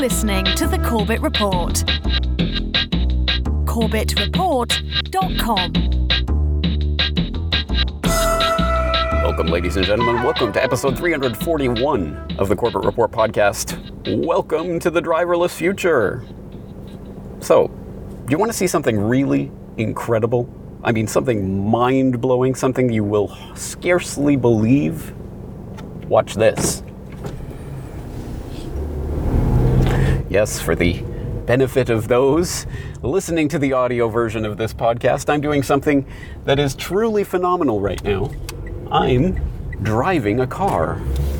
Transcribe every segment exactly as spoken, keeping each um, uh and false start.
listening to The Corbett Report. corbett report dot com. Welcome, ladies and gentlemen. Welcome to episode three hundred forty-one of the Corbett Report podcast. Welcome to the driverless future. So, do you want to see something really incredible? I mean, something mind-blowing, something you will scarcely believe? Watch this. Yes, for the benefit of those listening to the audio version of this podcast, I'm doing something that is truly phenomenal right now. I'm driving a car.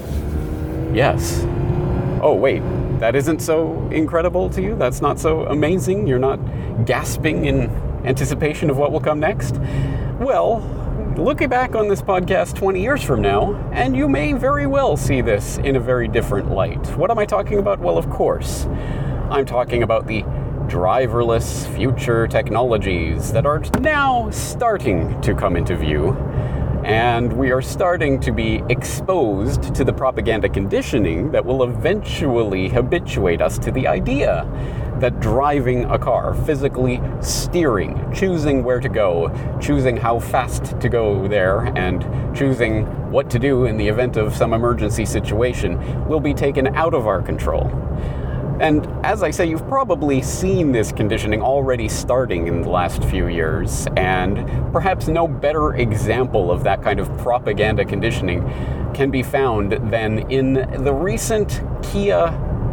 Yes. Oh, wait, that isn't so incredible to you? That's not so amazing? You're not gasping in anticipation of what will come next? Well, looking back on this podcast twenty years from now, and you may very well see this in a very different light. What am I talking about? Well, of course, I'm talking about the driverless future technologies that are now starting to come into view. And we are starting to be exposed to the propaganda conditioning that will eventually habituate us to the idea that driving a car, physically steering, choosing where to go, choosing how fast to go there, and choosing what to do in the event of some emergency situation will be taken out of our control. And as I say, you've probably seen this conditioning already starting in the last few years, and perhaps no better example of that kind of propaganda conditioning can be found than in the recent Kia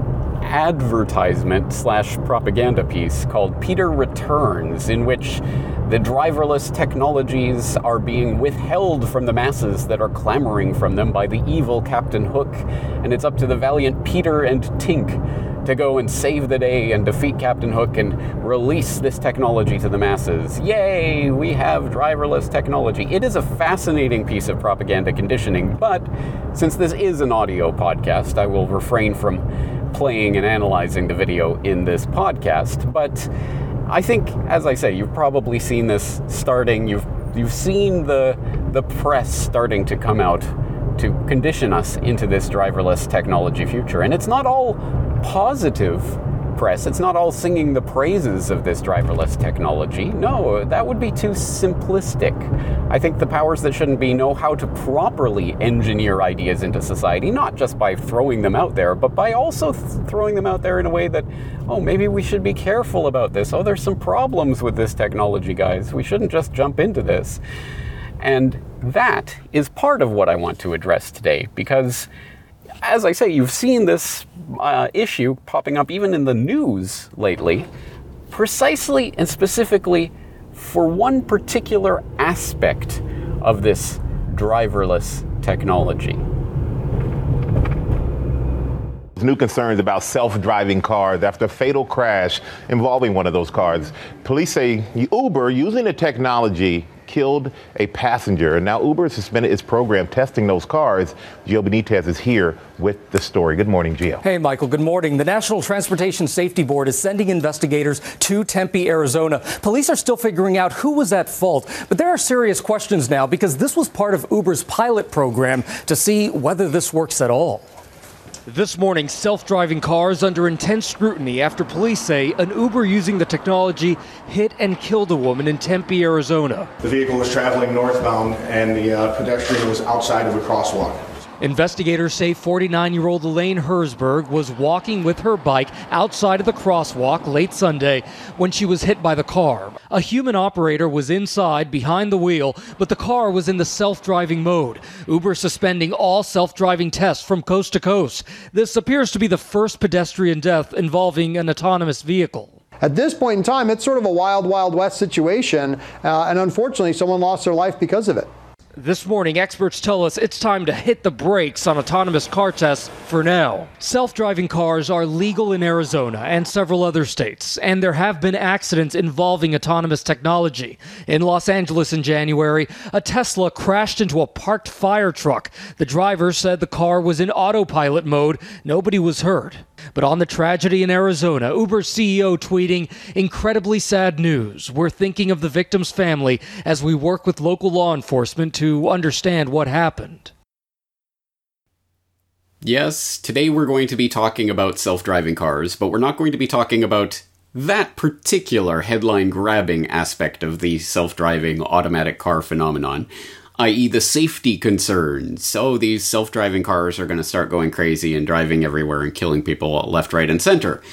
advertisement slash propaganda piece called Peter Returns, in which the driverless technologies are being withheld from the masses that are clamoring from them by the evil Captain Hook, and it's up to the valiant Peter and Tink to go and save the day and defeat Captain Hook and release this technology to the masses. Yay, we have driverless technology. It is a fascinating piece of propaganda conditioning, but since this is an audio podcast, I will refrain from playing and analyzing the video in this podcast. But I think, as I say, you've probably seen this starting. You've you've seen the the press starting to come out to condition us into this driverless technology future. And it's not all positive press. It's not all singing the praises of this driverless technology. No, that would be too simplistic. I think the powers that shouldn't be know how to properly engineer ideas into society, not just by throwing them out there, but by also th- throwing them out there in a way that, oh, maybe we should be careful about this. Oh, there's some problems with this technology, guys. We shouldn't just jump into this. And that is part of what I want to address today, because as I say, you've seen this uh, issue popping up even in the news lately, precisely and specifically for one particular aspect of this driverless technology. New concerns about self-driving cars after a fatal crash involving one of those cars. Police say Uber, using the technology, killed a passenger, and now Uber has suspended its program testing those cars. Gio Benitez is here with the story. Good morning, Gio. Hey, Michael. Good morning. The National Transportation Safety Board is sending investigators to Tempe, Arizona. Police are still figuring out who was at fault, but there are serious questions now because this was part of Uber's pilot program to see whether this works at all. This morning, self-driving cars under intense scrutiny after police say an Uber using the technology hit and killed a woman in Tempe, Arizona. The vehicle was traveling northbound and the uh, pedestrian was outside of a crosswalk. Investigators say forty-nine-year-old Elaine Herzberg was walking with her bike outside of the crosswalk late Sunday when she was hit by the car. A human operator was inside behind the wheel, but the car was in the self-driving mode. Uber suspending all self-driving tests from coast to coast. This appears to be the first pedestrian death involving an autonomous vehicle. At this point in time, it's sort of a wild, wild west situation, uh, and unfortunately, someone lost their life because of it. This morning, experts tell us it's time to hit the brakes on autonomous car tests for now. Self-driving cars are legal in Arizona and several other states, and there have been accidents involving autonomous technology. In Los Angeles in January, a Tesla crashed into a parked fire truck. The driver said the car was in autopilot mode. Nobody was hurt. But on the tragedy in Arizona, Uber's C E O tweeting, "Incredibly sad news. We're thinking of the victim's family as we work with local law enforcement to understand what happened." Yes, today we're going to be talking about self-driving cars, but we're not going to be talking about that particular headline-grabbing aspect of the self-driving automatic car phenomenon, that is the safety concerns. So these self-driving cars are going to start going crazy and driving everywhere and killing people left, right, and center.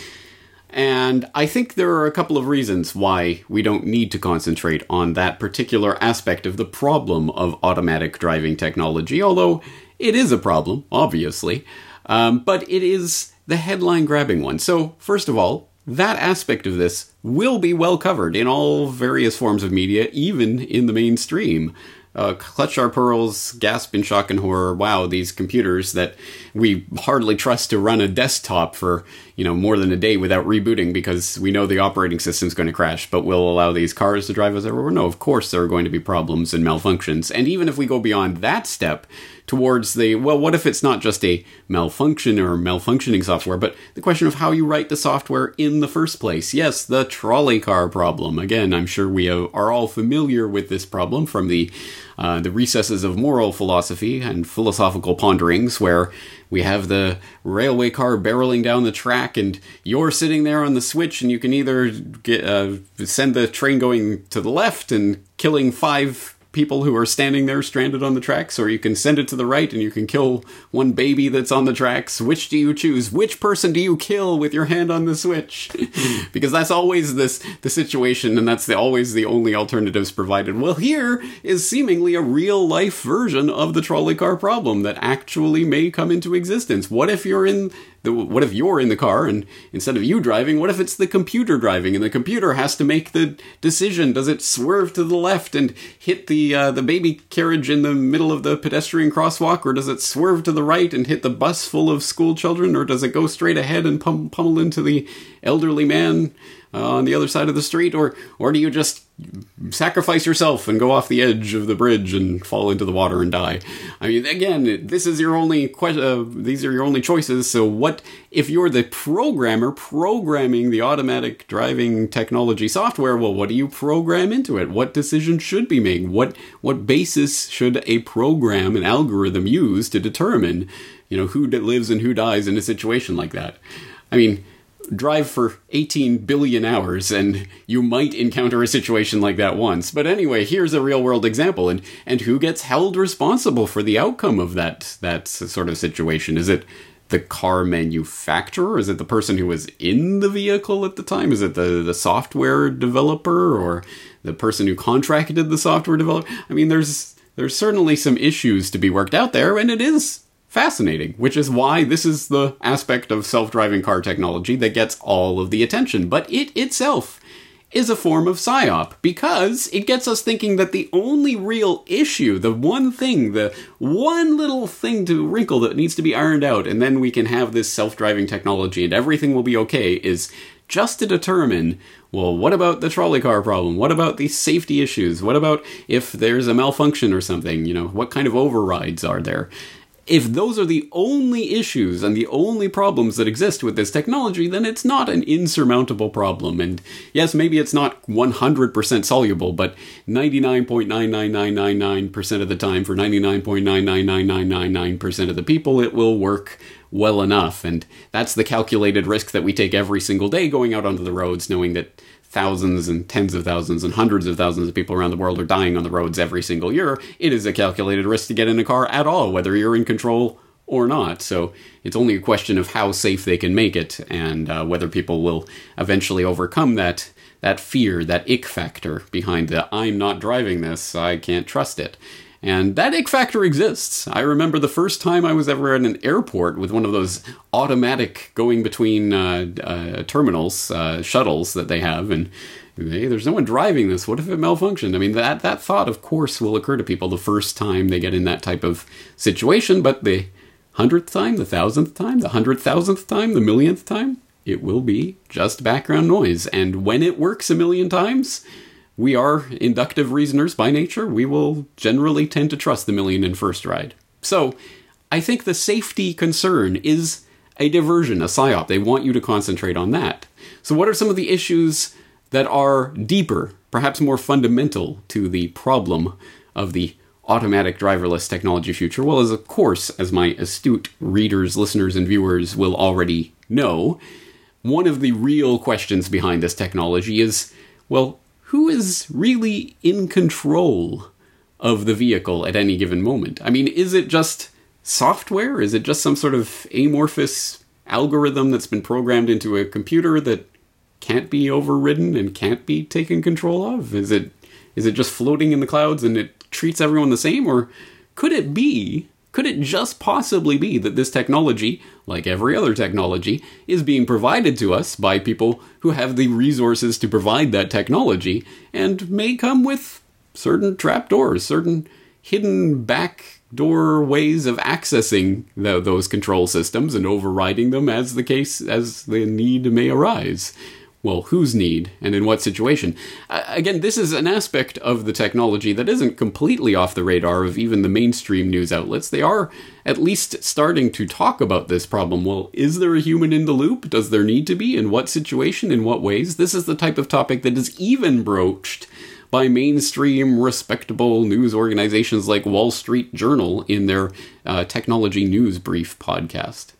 And I think there are a couple of reasons why we don't need to concentrate on that particular aspect of the problem of automatic driving technology, although it is a problem, obviously, um, but it is the headline-grabbing one. So, first of all, that aspect of this will be well covered in all various forms of media, even in the mainstream. Uh, clutch our pearls, gasp in shock and horror, wow, these computers that we hardly trust to run a desktop for, you know, more than a day without rebooting because we know the operating system's going to crash, but we'll allow these cars to drive us everywhere. No, of course there are going to be problems and malfunctions. And even if we go beyond that step towards the, well, what if it's not just a malfunction or malfunctioning software, but the question of how you write the software in the first place? Yes, the trolley car problem. Again, I'm sure we are all familiar with this problem from the Uh, the recesses of moral philosophy and philosophical ponderings, where we have the railway car barreling down the track and you're sitting there on the switch and you can either get, uh, send the train going to the left and killing five people who are standing there stranded on the tracks, or you can send it to the right and you can kill one baby that's on the tracks. Which do you choose? Which person do you kill with your hand on the switch? Because that's always this the situation, and that's the, always the only alternatives provided. Well, here is seemingly a real-life version of the trolley car problem that actually may come into existence. What if you're in the, what if you're in the car and instead of you driving, what if it's the computer driving and the computer has to make the decision? Does it swerve to the left and hit the uh, the baby carriage in the middle of the pedestrian crosswalk, or does it swerve to the right and hit the bus full of school children, or does it go straight ahead and pum- pummel into the elderly man uh, on the other side of the street, or or do you just sacrifice yourself and go off the edge of the bridge and fall into the water and die? I mean, again, this is your only que- uh, these are your only choices. So what if you're the programmer programming the automatic driving technology software? Well, what do you program into it? What decision should be made? What what basis should a program, an algorithm, use to determine, you know, who lives and who dies in a situation like that? I mean, drive for eighteen billion hours and you might encounter a situation like that once. But anyway, here's a real world example. And, and who gets held responsible for the outcome of that, that sort of situation? Is it the car manufacturer? Is it the person who was in the vehicle at the time? Is it the, the software developer or the person who contracted the software developer? I mean, there's, there's certainly some issues to be worked out there, and it is fascinating, which is why this is the aspect of self-driving car technology that gets all of the attention. But it itself is a form of psyop, because it gets us thinking that the only real issue, the one thing, the one little thing to wrinkle that needs to be ironed out, and then we can have this self-driving technology and everything will be okay, is just to determine, well, what about the trolley car problem? What about the safety issues? What about if there's a malfunction or something? You know, what kind of overrides are there? If those are the only issues and the only problems that exist with this technology, then it's not an insurmountable problem. And yes, maybe it's not one hundred percent soluble, but ninety-nine point nine nine nine nine nine percent of the time for ninety-nine point nine nine nine nine nine nine percent of the people, it will work well enough. And that's the calculated risk that we take every single day going out onto the roads, knowing that thousands and tens of thousands and hundreds of thousands of people around the world are dying on the roads every single year. It is a calculated risk to get in a car at all, whether you're in control or not. So it's only a question of how safe they can make it, and uh, whether people will eventually overcome that that fear, that ick factor behind the I'm not driving this, I can't trust it. And that ick factor exists. I remember the first time I was ever at an airport with one of those automatic going between uh, uh, terminals, uh, shuttles that they have, and hey, there's no one driving this. What if it malfunctioned? I mean, that, that thought, of course, will occur to people the first time they get in that type of situation, but the hundredth time, the thousandth time, the hundred thousandth time, the millionth time, it will be just background noise. And when it works a million times, we are inductive reasoners by nature. We will generally tend to trust the million and first ride. So I think the safety concern is a diversion, a psyop. They want you to concentrate on that. So what are some of the issues that are deeper, perhaps more fundamental to the problem of the automatic driverless technology future? Well, as of course, as my astute readers, listeners, and viewers will already know, one of the real questions behind this technology is, well, who is really in control of the vehicle at any given moment? I mean, is it just software? Is it just some sort of amorphous algorithm that's been programmed into a computer that can't be overridden and can't be taken control of? Is it is it just floating in the clouds and it treats everyone the same? Or could it be, could it just possibly be that this technology, like every other technology, is being provided to us by people who have the resources to provide that technology and may come with certain trapdoors, certain hidden backdoor ways of accessing the, those control systems and overriding them as the case, as the need may arise? Well, whose need and in what situation? Uh, again, this is an aspect of the technology that isn't completely off the radar of even the mainstream news outlets. They are at least starting to talk about this problem. Well, is there a human in the loop? Does there need to be? In what situation? In what ways? This is the type of topic that is even broached by mainstream, respectable news organizations like Wall Street Journal in their uh, Technology News Brief podcast.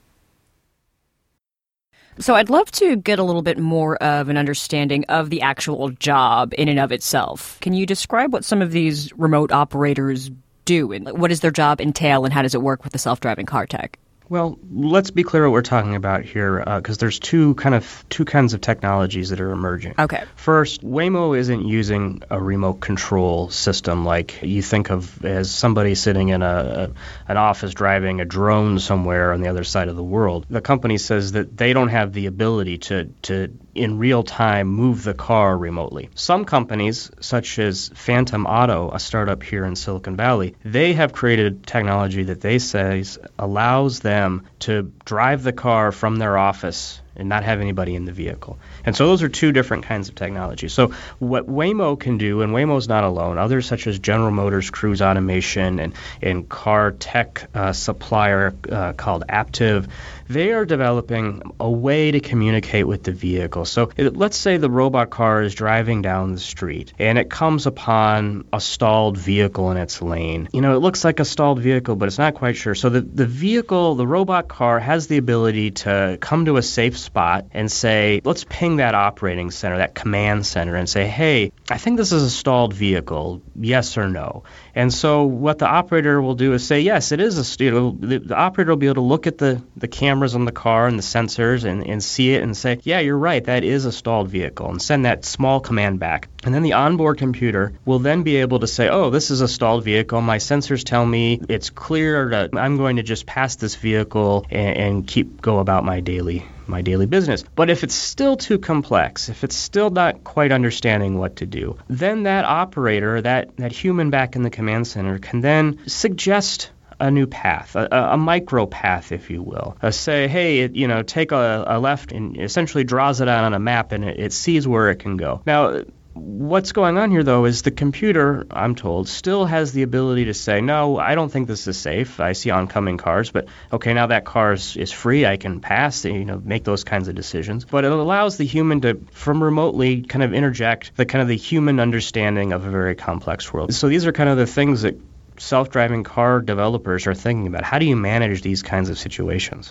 So I'd love to get a little bit more of an understanding of the actual job in and of itself. Can you describe what some of these remote operators do, and what does their job entail, and how does it work with the self-driving car tech? Well, let's be clear what we're talking about here, because uh, there's two kind of two kinds of technologies that are emerging. Okay. First, Waymo isn't using a remote control system like you think of as somebody sitting in a, a an office driving a drone somewhere on the other side of the world. The company says that they don't have the ability to to in real time move the car remotely. Some companies, such as Phantom Auto, a startup here in Silicon Valley, they have created technology that they say allows them to drive the car from their office and not have anybody in the vehicle. And so those are two different kinds of technology. So what Waymo can do, and Waymo's not alone, others such as General Motors Cruise Automation and, and car tech uh, supplier uh, called Aptiv, they are developing a way to communicate with the vehicle. So it, let's say the robot car is driving down the street and it comes upon a stalled vehicle in its lane. You know, it looks like a stalled vehicle, but it's not quite sure. So the, the vehicle, the robot car, has the ability to come to a safe spot and say, let's ping that operating center, that command center, and say, hey, I think this is a stalled vehicle, yes or no. And so what the operator will do is say, yes, it is a, you know, the, the operator will be able to look at the, the cameras on the car and the sensors and, and see it and say, yeah, you're right, that is a stalled vehicle, and send that small command back. And then the onboard computer will then be able to say, oh, this is a stalled vehicle. My sensors tell me it's clear that I'm going to just pass this vehicle and, and keep go about my daily my daily business. But if it's still too complex, if it's still not quite understanding what to do, then that operator, that, that human back in the command center, can then suggest a new path, a, a micro path, if you will. Uh, say, hey, it, you know, take a, a left, and essentially draws it out on a map, and it, it sees where it can go. Now, what's going on here, though, is the computer, I'm told, still has the ability to say, no, I don't think this is safe. I see oncoming cars, but okay, now that car is, is free. I can pass, you know, make those kinds of decisions. But it allows the human to, from remotely, kind of interject the kind of the human understanding of a very complex world. So these are kind of the things that self-driving car developers are thinking about. How do you manage these kinds of situations?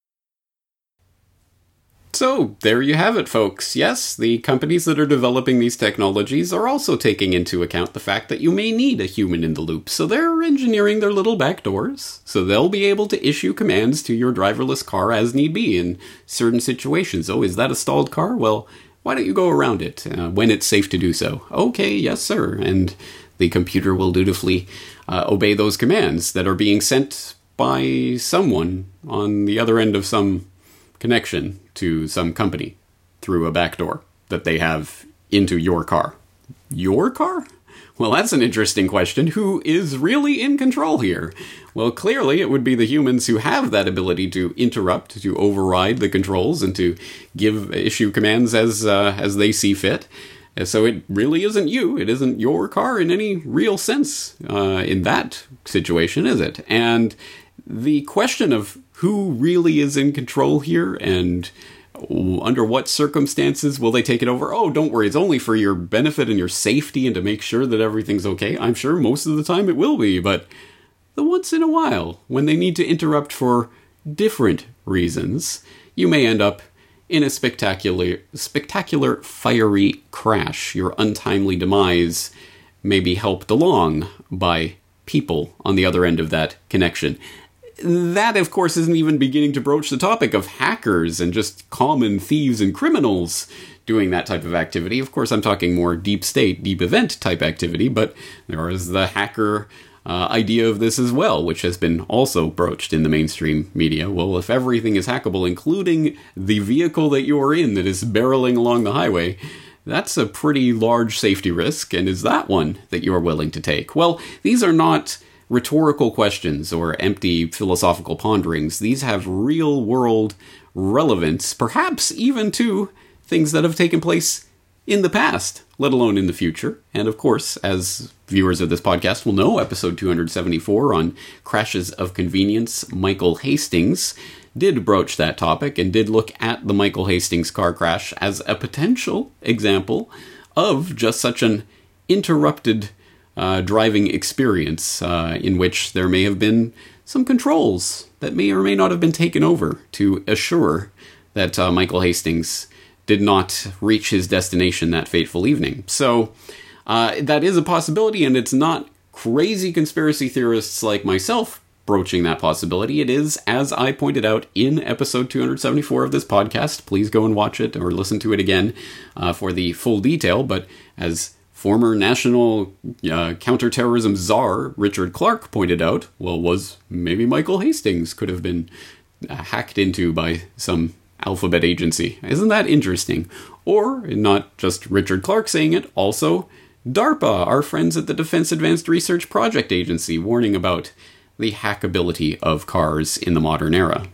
So, there you have it, folks. Yes, the companies that are developing these technologies are also taking into account the fact that you may need a human in the loop. So they're engineering their little back doors, so they'll be able to issue commands to your driverless car as need be in certain situations. Oh, is that a stalled car? Well, why don't you go around it uh, when it's safe to do so? Okay, yes, sir. And the computer will dutifully uh, obey those commands that are being sent by someone on the other end of some connection to some company through a back door that they have into your car. Your car? Well, that's an interesting question. Who is really in control here? Well, clearly it would be the humans who have that ability to interrupt, to override the controls, and to give issue commands as uh, as they see fit. So it really isn't you. It isn't your car in any real sense uh, in that situation, is it? And the question of who really is in control here and Under what circumstances will they take it over? Oh, don't worry, it's only for your benefit and your safety and to make sure that everything's okay. I'm sure most of the time it will be, but the once in a while, when they need to interrupt for different reasons, you may end up in a spectacular, spectacular fiery crash. Your untimely demise may be helped along by people on the other end of that connection. That, of course, isn't even beginning to broach the topic of hackers and just common thieves and criminals doing that type of activity. Of course, I'm talking more deep state, deep event type activity, but there is the hacker uh, idea of this as well, which has been also broached in the mainstream media. Well, if everything is hackable, including the vehicle that you're in that is barreling along the highway, that's a pretty large safety risk, and is that one that you're willing to take? Well, these are not rhetorical questions or empty philosophical ponderings. These have real-world relevance, perhaps even to things that have taken place in the past, let alone in the future. And of course, as viewers of this podcast will know, episode two seventy-four on crashes of convenience, Michael Hastings did broach that topic and did look at the Michael Hastings car crash as a potential example of just such an interrupted Uh, driving experience uh, in which there may have been some controls that may or may not have been taken over to assure that uh, Michael Hastings did not reach his destination that fateful evening. So uh, that is a possibility, and it's not crazy conspiracy theorists like myself broaching that possibility. It is, as I pointed out in episode two seventy-four of this podcast. Please go and watch it or listen to it again uh, for the full detail. But as former national uh, counterterrorism czar Richard Clarke pointed out, well, was maybe Michael Hastings could have been uh, hacked into by some alphabet agency. Isn't that interesting? Or, not just Richard Clarke saying it, also DARPA, our friends at the Defense Advanced Research Project Agency, warning about the hackability of cars in the modern era.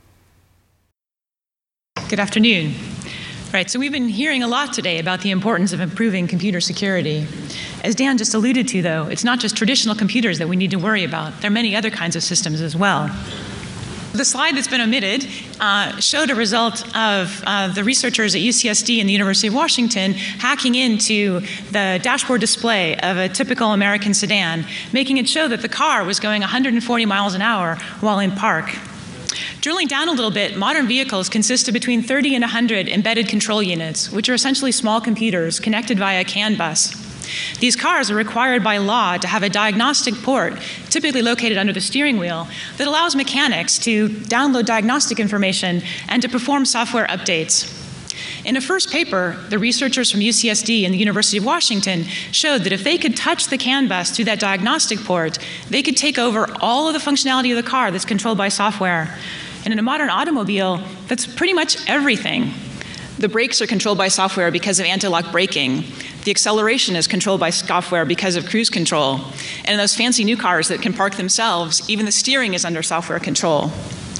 Good afternoon. Right, so we've been hearing a lot today about the importance of improving computer security. As Dan just alluded to, though, it's not just traditional computers that we need to worry about. There are many other kinds of systems as well. The slide that's been omitted uh, showed a result of uh, the researchers at U C S D and the University of Washington hacking into the dashboard display of a typical American sedan, making it show that the car was going one hundred forty miles an hour while in park. Drilling down a little bit, modern vehicles consist of between thirty and one hundred embedded control units, which are essentially small computers connected via a CAN bus. These cars are required by law to have a diagnostic port, typically located under the steering wheel, that allows mechanics to download diagnostic information and to perform software updates. In a first paper, the researchers from U C S D and the University of Washington showed that if they could touch the CAN bus through that diagnostic port, they could take over all of the functionality of the car that's controlled by software. And in a modern automobile, that's pretty much everything. The brakes are controlled by software because of anti-lock braking. The acceleration is controlled by software because of cruise control. And in those fancy new cars that can park themselves, even the steering is under software control.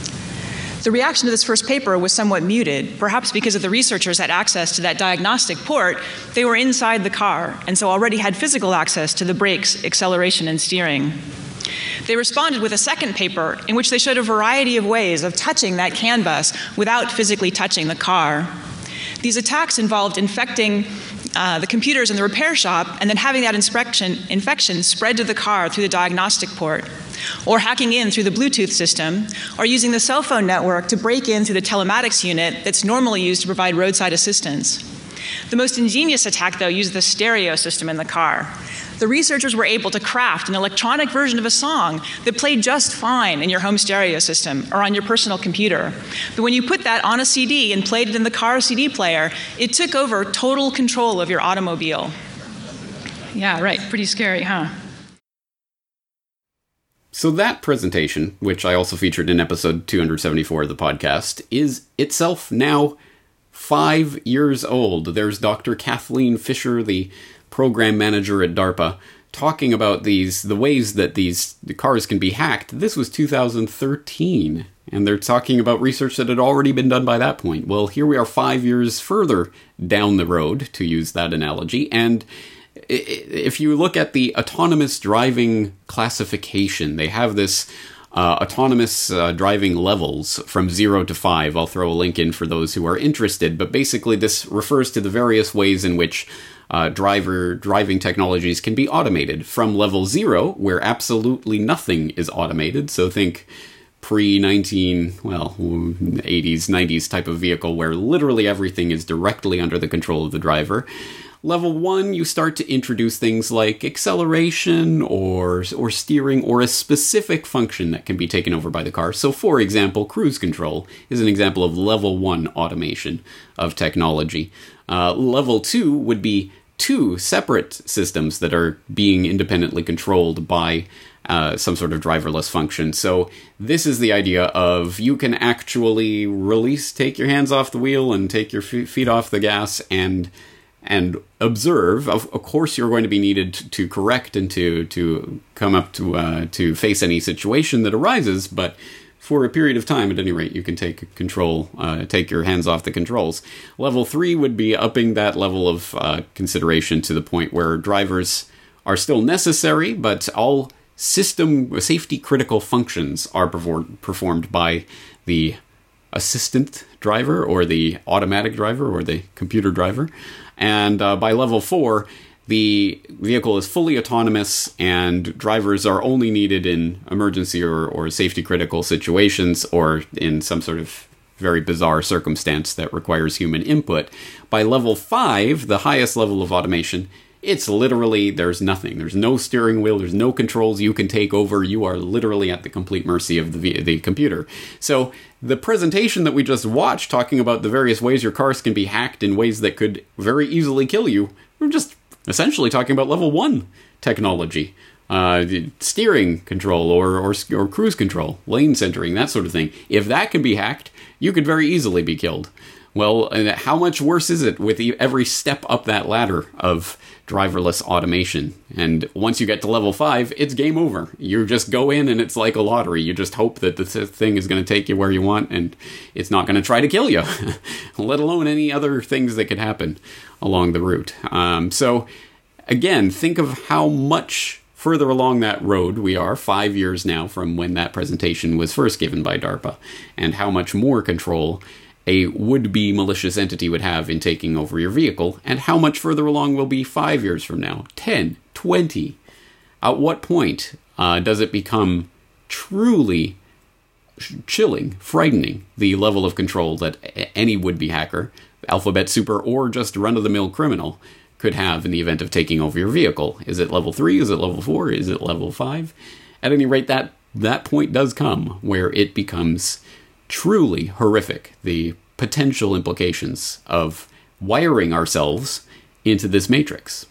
The reaction to this first paper was somewhat muted, perhaps because of the researchers had access to that diagnostic port. They were inside the car, and so already had physical access to the brakes, acceleration, and steering. They responded with a second paper in which they showed a variety of ways of touching that CAN bus without physically touching the car. These attacks involved infecting uh, the computers in the repair shop and then having that inspection, infection spread to the car through the diagnostic port, or hacking in through the Bluetooth system, or using the cell phone network to break in through the telematics unit that's normally used to provide roadside assistance. The most ingenious attack, though, used the stereo system in the car. The researchers were able to craft an electronic version of a song that played just fine in your home stereo system or on your personal computer. But when you put that on a C D and played it in the car C D player, it took over total control of your automobile. Yeah, right. Pretty scary, huh? So that presentation, which I also featured in episode two seventy-four of the podcast, is itself now five years old. There's Doctor Kathleen Fisher, the program manager at DARPA, talking about these the ways that these the cars can be hacked. This was two thousand thirteen, and they're talking about research that had already been done by that point. Well, here we are five years further down the road, to use that analogy, and if you look at the autonomous driving classification, they have this uh, autonomous uh, driving levels from zero to five. I'll throw a link in for those who are interested, but basically this refers to the various ways in which uh, driver driving technologies can be automated. From level zero, where absolutely nothing is automated, so think pre-nineteen, well, eighties, nineties type of vehicle where literally everything is directly under the control of the driver. Level one, you start to introduce things like acceleration or or steering or a specific function that can be taken over by the car. So, for example, cruise control is an example of level one automation of technology. Uh, level two would be two separate systems that are being independently controlled by uh, some sort of driverless function. So this is the idea of you can actually release, take your hands off the wheel and take your f- feet off the gas and and observe. Of, of course, you're going to be needed to correct and to to come up to uh, to face any situation that arises, but for a period of time, at any rate, you can take control, uh, take your hands off the controls. Level three would be upping that level of uh, consideration to the point where drivers are still necessary, but all system safety critical functions are perform- performed by the assistant driver or the automatic driver or the computer driver. And uh, by level four, the vehicle is fully autonomous and drivers are only needed in emergency or, or safety critical situations or in some sort of very bizarre circumstance that requires human input. By level five, the highest level of automation, it's literally, there's nothing. There's no steering wheel. There's no controls you can take over. You are literally at the complete mercy of the the computer. So the presentation that we just watched talking about the various ways your cars can be hacked in ways that could very easily kill you, we're just essentially talking about level one technology. Uh, steering control or, or or cruise control, lane centering, that sort of thing. If that can be hacked, you could very easily be killed. Well, and how much worse is it with every step up that ladder of driverless automation? And once you get to level five, it's game over. You just go in and it's like a lottery. You just hope that the thing is going to take you where you want and it's not going to try to kill you, let alone any other things that could happen along the route. Um, so, again, think of how much further along that road we are, five years now from when that presentation was first given by DARPA, and how much more control a would-be malicious entity would have in taking over your vehicle, and how much further along we'll be five years from now, ten, twenty. At what point uh, does it become truly chilling, frightening, the level of control that any would-be hacker, alphabet super, or just run-of-the-mill criminal could have in the event of taking over your vehicle? Is it level three? Is it level four? Is it level five? At any rate, that, that point does come where it becomes truly horrific, the potential implications of wiring ourselves into this matrix.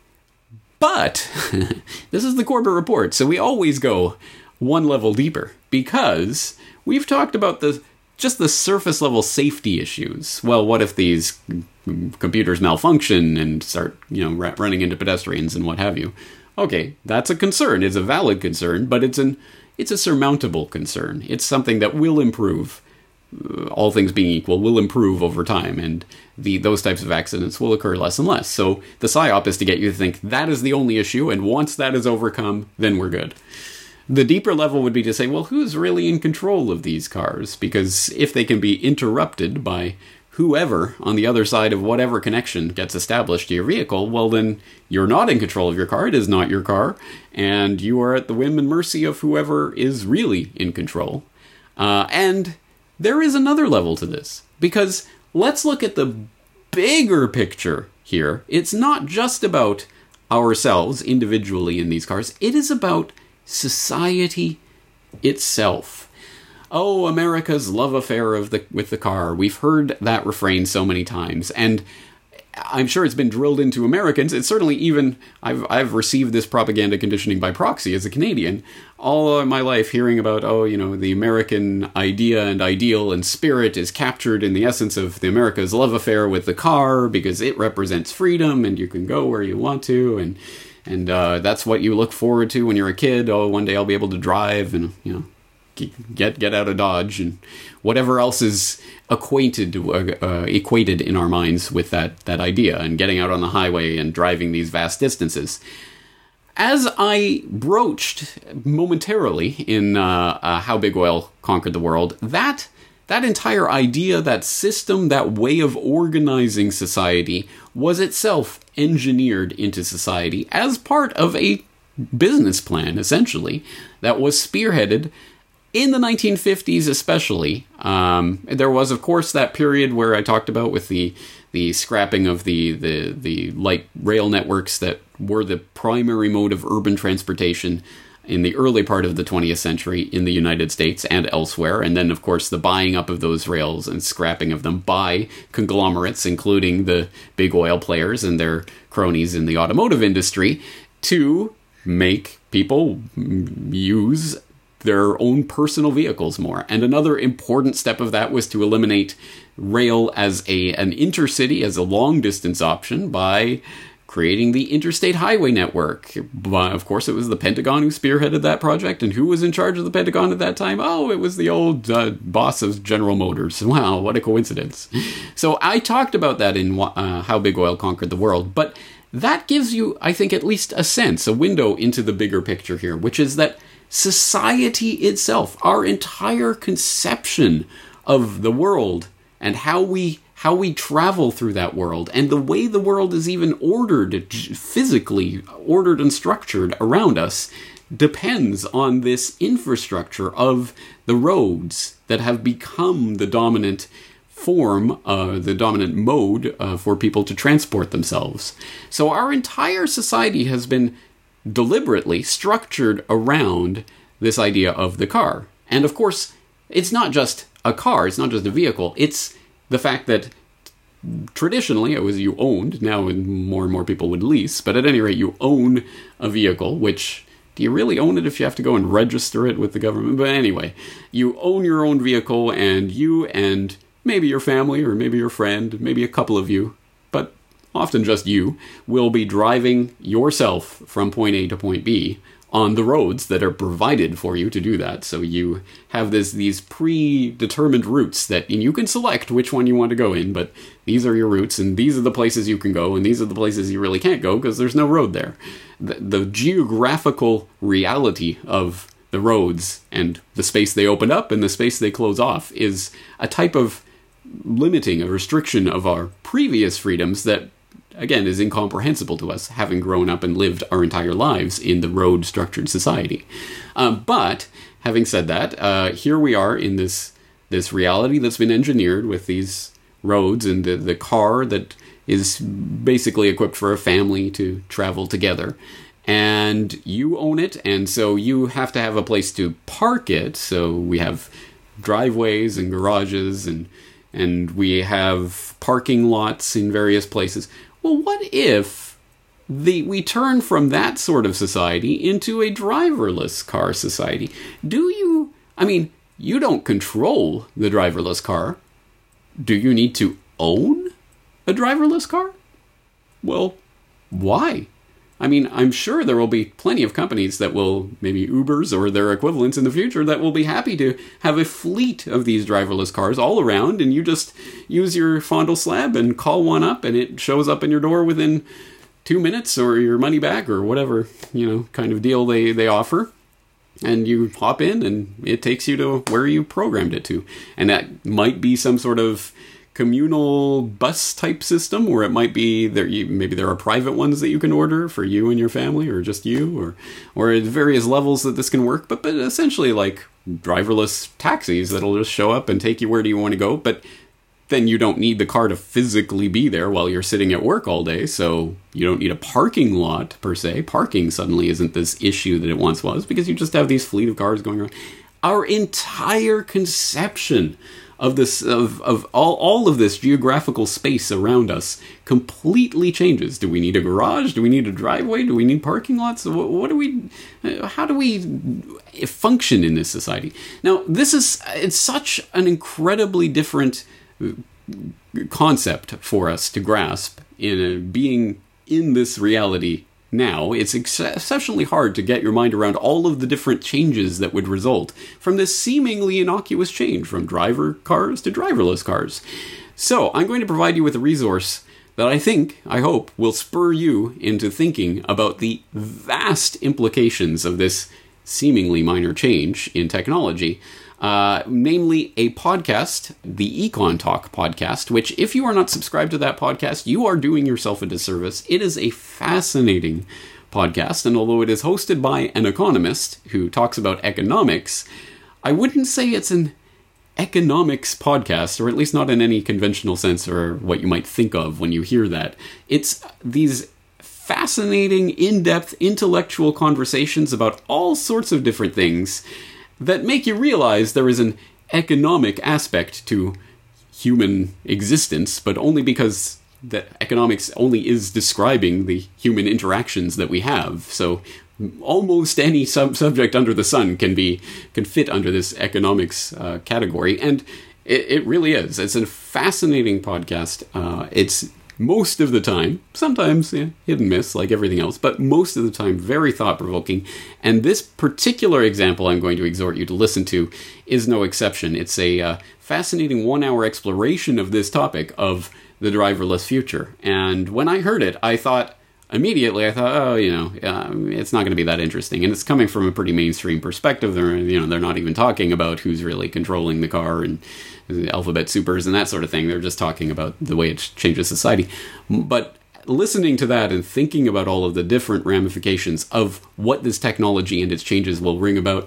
But this is the Corbett Report, so we always go one level deeper, because we've talked about the just the surface level safety issues. Well, what if these computers malfunction and start, you know, ra- running into pedestrians and what have you? Okay, that's a concern. It's a valid concern, but it's an it's a surmountable concern. It's something that will improve. All things being equal, will improve over time, and the those types of accidents will occur less and less. So the psyop is to get you to think that is the only issue, and once that is overcome, then we're good. The deeper level would be to say, well, who's really in control of these cars? Because if they can be interrupted by whoever on the other side of whatever connection gets established to your vehicle, well, then you're not in control of your car. It is not your car, and you are at the whim and mercy of whoever is really in control. Uh, and there is another level to this, because let's look at the bigger picture here. It's not just about ourselves individually in these cars. It is about society itself. Oh, America's love affair of the with the car. We've heard that refrain so many times, and I'm sure it's been drilled into Americans. It's certainly even, I've I've received this propaganda conditioning by proxy as a Canadian all of my life, hearing about, oh, you know, the American idea and ideal and spirit is captured in the essence of the America's love affair with the car because it represents freedom and you can go where you want to, and and uh, that's what you look forward to when you're a kid. Oh, one day I'll be able to drive and, you know, get get out of Dodge, and whatever else is acquainted uh, uh, equated in our minds with that that idea, and getting out on the highway and driving these vast distances. as I broached momentarily in uh, uh, How Big Oil Conquered the World, that that entire idea, that system, that way of organizing society was itself engineered into society as part of a business plan, essentially, that was spearheaded in the nineteen fifties especially. Um, there was, of course, that period where I talked about with the the scrapping of the, the, the light rail networks that were the primary mode of urban transportation in the early part of the twentieth century in the United States and elsewhere. And then, of course, the buying up of those rails and scrapping of them by conglomerates, including the big oil players and their cronies in the automotive industry, to make people use their own personal vehicles more. And another important step of that was to eliminate rail as a an intercity, as a long-distance option by creating the interstate highway network. But of course, it was the Pentagon who spearheaded that project. And who was in charge of the Pentagon at that time? Oh, it was the old uh, boss of General Motors. Wow, what a coincidence. So I talked about that in uh, How Big Oil Conquered the World. But that gives you, I think, at least a sense, a window into the bigger picture here, which is that society itself, our entire conception of the world and how we how we travel through that world, and the way the world is even ordered, physically ordered and structured around us, depends on this infrastructure of the roads that have become the dominant form, uh, the dominant mode uh, for people to transport themselves. So our entire society has been deliberately structured around this idea of the car. And of course, it's not just a car, it's not just a vehicle, it's the fact that traditionally it was you owned, now more and more people would lease, but at any rate you own a vehicle, which, do you really own it if you have to go and register it with the government? But anyway, you own your own vehicle, and you and maybe your family or maybe your friend, maybe a couple of you, but often just you, will be driving yourself from point A to point B on the roads that are provided for you to do that. So you have this these predetermined routes that, and you can select which one you want to go in, but these are your routes, and these are the places you can go, and these are the places you really can't go because there's no road there. The, the geographical reality of the roads and the space they open up and the space they close off is a type of limiting, a restriction of our previous freedoms that, again, is incomprehensible to us, having grown up and lived our entire lives in the road-structured society. Uh, but, having said that, uh, here we are in this this reality that's been engineered with these roads and the, the car that is basically equipped for a family to travel together. And you own it, and so you have to have a place to park it. So we have driveways and garages, and and we have parking lots in various places. Well, what if the we turn from that sort of society into a driverless car society? Do you, I mean, you don't control the driverless car. Do you need to own a driverless car? Well, why? I mean, I'm sure there will be plenty of companies that will, maybe Ubers or their equivalents in the future, that will be happy to have a fleet of these driverless cars all around, and you just use your Fondle slab and call one up, and it shows up in your door within two minutes, or your money back, or whatever, you know, kind of deal they, they offer. And you hop in, and it takes you to where you programmed it to. And that might be some sort of communal bus type system, or it might be there. Maybe there are private ones that you can order for you and your family, or just you, or or at various levels that this can work. But but essentially like driverless taxis that'll just show up and take you where do you want to go. But then you don't need the car to physically be there while you're sitting at work all day. So you don't need a parking lot per se. Parking suddenly isn't this issue that it once was, because you just have these fleet of cars going around. Our entire conception of this, of, of all, all of this geographical space around us completely changes. Do we need a garage? Do we need a driveway? Do we need parking lots? What, what do we, how do we function in this society? Now, this is, it's such an incredibly different concept for us to grasp in a, being in this reality now. It's exceptionally hard to get your mind around all of the different changes that would result from this seemingly innocuous change from driver cars to driverless cars. So I'm going to provide you with a resource that I think, I hope, will spur you into thinking about the vast implications of this seemingly minor change in technology. Uh, namely a podcast, the Econ Talk podcast, which if you are not subscribed to that podcast, you are doing yourself a disservice. It is a fascinating podcast, and although it is hosted by an economist who talks about economics, I wouldn't say it's an economics podcast, or at least not in any conventional sense or what you might think of when you hear that. It's these fascinating, in-depth, intellectual conversations about all sorts of different things that make you realize there is an economic aspect to human existence, but only because that economics only is describing the human interactions that we have. So almost any sub- subject under the sun can be can fit under this economics uh, category, and it, it really is. It's a fascinating podcast. Uh, it's most of the time, sometimes yeah, hit and miss like everything else, but most of the time very thought-provoking. And this particular example I'm going to exhort you to listen to is no exception. It's a uh, fascinating one-hour exploration of this topic of the driverless future. And when I heard it, I thought, immediately, I thought, oh, you know, um, it's not going to be that interesting. And it's coming from a pretty mainstream perspective. They're, you know, they're not even talking about who's really controlling the car and alphabet supers and that sort of thing. They're just talking about the way it changes society. But listening to that and thinking about all of the different ramifications of what this technology and its changes will bring about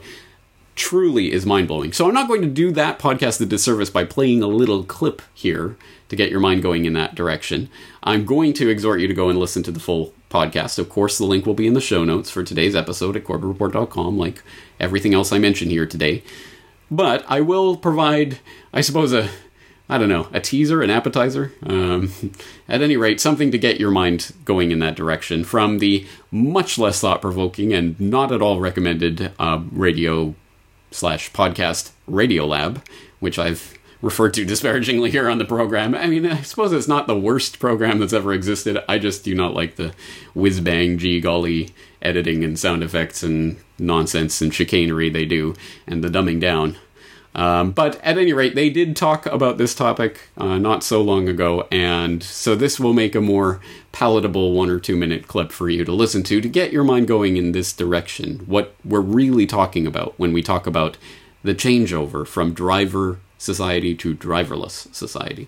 truly is mind-blowing. So I'm not going to do that podcast a disservice by playing a little clip here to get your mind going in that direction. I'm going to exhort you to go and listen to the full podcast. Of course, the link will be in the show notes for today's episode at corbett report dot com, like everything else I mentioned here today. But I will provide, I suppose, a, I don't know, a teaser, an appetizer. Um, at any rate, something to get your mind going in that direction from the much less thought-provoking and not at all recommended uh, radio slash podcast Radiolab, which I've referred to disparagingly here on the program. I mean, I suppose it's not the worst program that's ever existed. I just do not like the whiz-bang, gee golly editing and sound effects and nonsense and chicanery they do, and the dumbing down. Um, but at any rate, they did talk about this topic uh, not so long ago, and so this will make a more palatable one or two minute clip for you to listen to to get your mind going in this direction. What we're really talking about when we talk about the changeover from driver society to driverless society.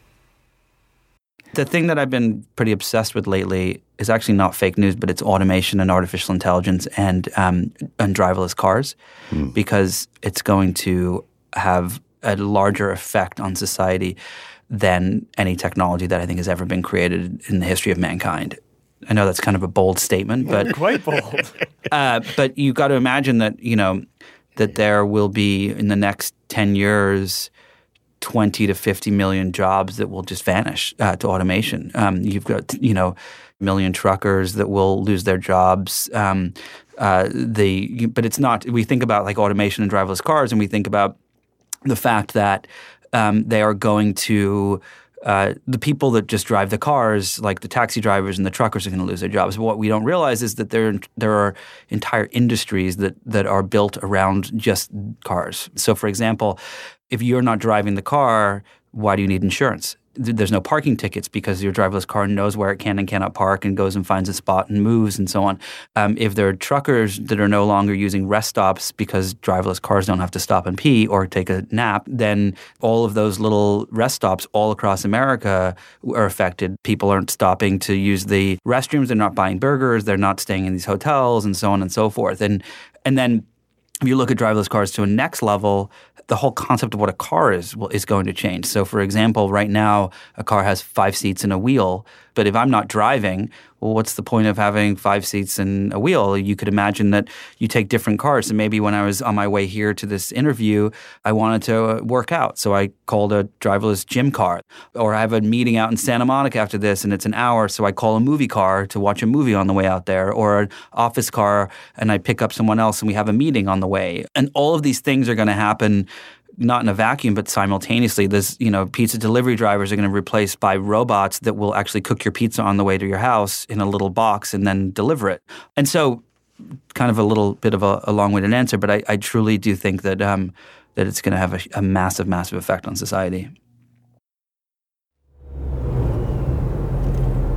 The thing that I've been pretty obsessed with lately is actually not fake news, but it's automation and artificial intelligence and um, and driverless cars, mm. because it's going to have a larger effect on society than any technology that I think has ever been created in the history of mankind. I know that's kind of a bold statement, but quite bold. uh, but you got to imagine that you know that there will be in the next ten years. twenty to fifty million jobs that will just vanish uh, to automation. Um, you've got, you know, a million truckers that will lose their jobs. Um, uh, the, but it's not, we think about like automation and driverless cars, and we think about the fact that um, they are going to, uh, the people that just drive the cars, like the taxi drivers and the truckers, are going to lose their jobs. But what we don't realize is that there, there are entire industries that, that are built around just cars. So for example, if you're not driving the car, why do you need insurance? There's no parking tickets because your driverless car knows where it can and cannot park and goes and finds a spot and moves and so on. Um, if there are truckers that are no longer using rest stops because driverless cars don't have to stop and pee or take a nap, then all of those little rest stops all across America are affected. People aren't stopping to use the restrooms. They're not buying burgers. They're not staying in these hotels and so on and so forth. And and then if you look at driverless cars to a next level, the whole concept of what a car is is going to change. So, for example, right now, a car has five seats and a wheel. But if I'm not driving, well, what's the point of having five seats and a wheel? You could imagine that you take different cars. So maybe when I was on my way here to this interview, I wanted to work out. So I called a driverless gym car. Or I have a meeting out in Santa Monica after this, and it's an hour. So I call a movie car to watch a movie on the way out there. Or an office car, and I pick up someone else, and we have a meeting on the way. And all of these things are going to happen not in a vacuum, but simultaneously. There's, you know, pizza delivery drivers are going to be replaced by robots that will actually cook your pizza on the way to your house in a little box and then deliver it. And so kind of a little bit of a, a long-winded answer, but I, I truly do think that um, that it's going to have a, a massive, massive effect on society.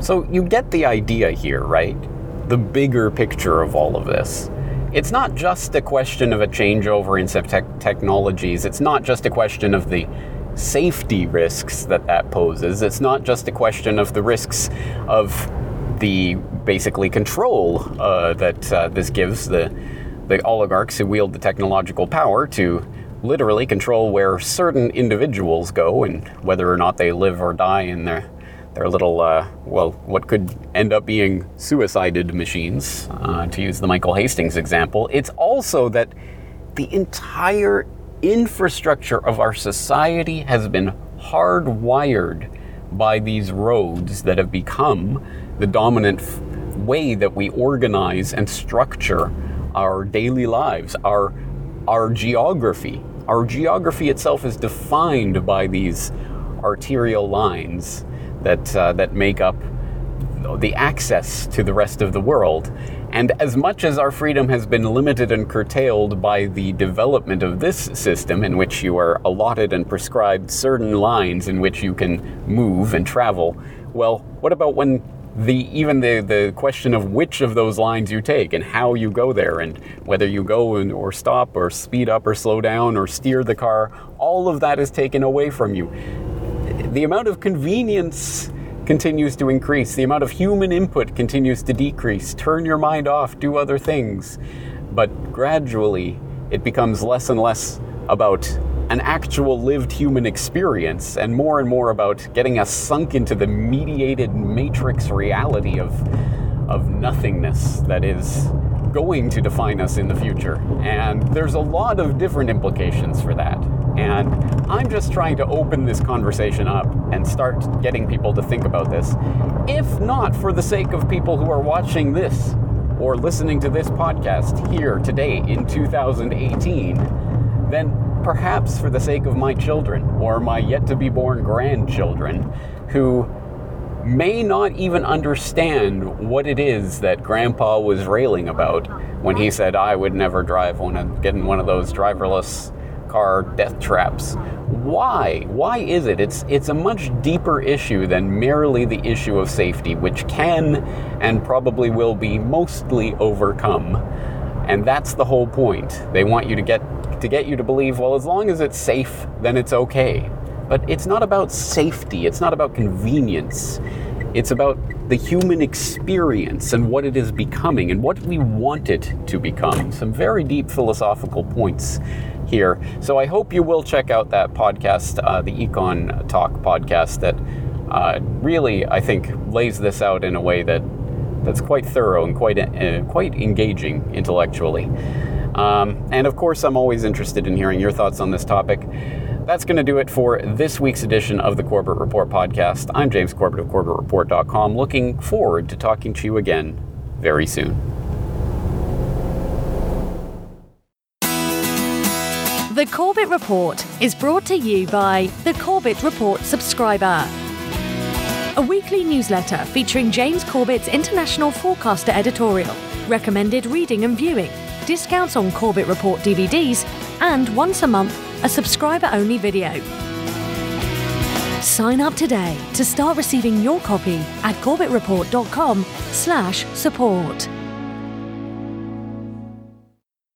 So you get the idea here, right? The bigger picture of all of this. It's not just a question of a changeover in some te- technologies. It's not just a question of the safety risks that that poses. It's not just a question of the risks of the basically control uh, that uh, this gives the the oligarchs who wield the technological power to literally control where certain individuals go and whether or not they live or die in their their little, uh, well, what could end up being suicided machines, uh, to use the Michael Hastings example. It's also that the entire infrastructure of our society has been hardwired by these roads that have become the dominant f- way that we organize and structure our daily lives, our our geography. Our geography itself is defined by these arterial lines that uh, that make up the access to the rest of the world. And as much as our freedom has been limited and curtailed by the development of this system, in which you are allotted and prescribed certain lines in which you can move and travel, well, what about when the even the, the question of which of those lines you take and how you go there and whether you go and, or stop or speed up or slow down or steer the car, all of that is taken away from you. The amount of convenience continues to increase. The amount of human input continues to decrease. Turn your mind off, do other things. But gradually, it becomes less and less about an actual lived human experience and more and more about getting us sunk into the mediated matrix reality of, of nothingness that is going to define us in the future. And there's a lot of different implications for that. And I'm just trying to open this conversation up and start getting people to think about this. If not for the sake of people who are watching this or listening to this podcast here today in two thousand eighteen, then perhaps for the sake of my children or my yet-to-be-born grandchildren who may not even understand what it is that Grandpa was railing about when he said, I would never drive one and get in one of those driverless car death traps. Why? Why is it? It's it's a much deeper issue than merely the issue of safety, which can and probably will be mostly overcome. And that's the whole point. They want you to get to get you to believe, well, as long as it's safe, then it's okay. But it's not about safety. It's not about convenience. It's about the human experience and what it is becoming and what we want it to become. Some very deep philosophical points here. So I hope you will check out that podcast, uh, the Econ Talk podcast, that uh, really, I think, lays this out in a way that that's quite thorough and quite uh, quite engaging intellectually. Um, and of course, I'm always interested in hearing your thoughts on this topic. That's going to do it for this week's edition of the Corbett Report podcast. I'm James Corbett of Corbett Report dot com, looking forward to talking to you again very soon. The Corbett Report is brought to you by the Corbett Report subscriber, a weekly newsletter featuring James Corbett's International Forecaster editorial, recommended reading and viewing, discounts on Corbett Report D V Ds, and once a month, a subscriber-only video. Sign up today to start receiving your copy at corbett report dot com slash support.